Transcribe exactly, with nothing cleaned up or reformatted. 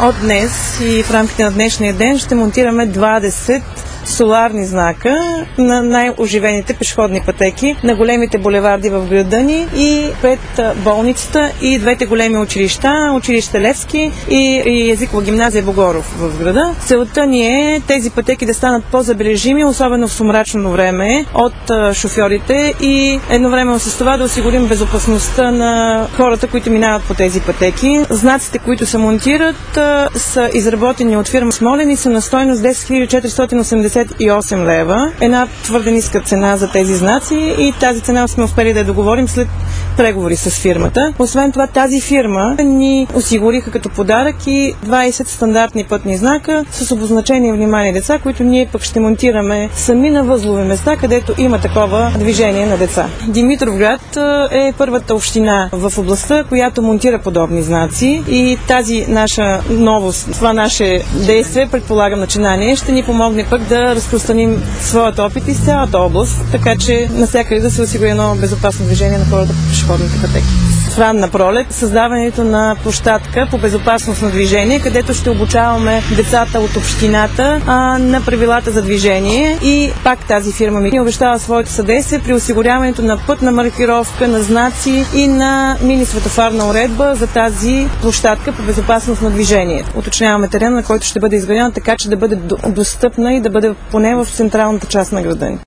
От днес и в рамките на днешния ден ще монтираме двадесет соларни знака на най-оживените пешеходни пътеки на големите булеварди в града ни и пред болницата и двете големи училища, училище Левски и, и езикова гимназия Богоров в града. Целта ни е тези пътеки да станат по-забележими, особено в сумрачно време от шофьорите и едновременно с това да осигурим безопасността на хората, които минават по тези пътеки. Знаците, които се монтират, са изработени от фирма Смолен и са на стойност десет хиляди четиристотин осемдесет и осем лева. Една твърде ниска цена за тези знаци и тази цена сме успели да я договорим след преговори с фирмата. Освен това, тази фирма ни осигуриха като подарък и двадесет стандартни пътни знака с обозначение внимание деца, които ние пък ще монтираме сами на възлови места, където има такова движение на деца. Димитровград е първата община в областта, която монтира подобни знаци и тази наша новост, това наше действие, предполагам начинание, ще ни помогне пък да разпространим своят опит из цялата област, така че навсякъде да се осигури едно безопасно движение на хората по пешеходните пътеки. В ранна пролет създаването на площадка по безопасност на движение, където ще обучаваме децата от общината а, на правилата за движение и пак тази фирма ми обещава своето съдействие при осигуряването на пътна маркировка, на знаци и на мини светофарна уредба за тази площадка по безопасност на движение. Уточняваме терена, на който ще бъде изградена, така че да бъде достъпна и да бъде поне в централната част на града ни.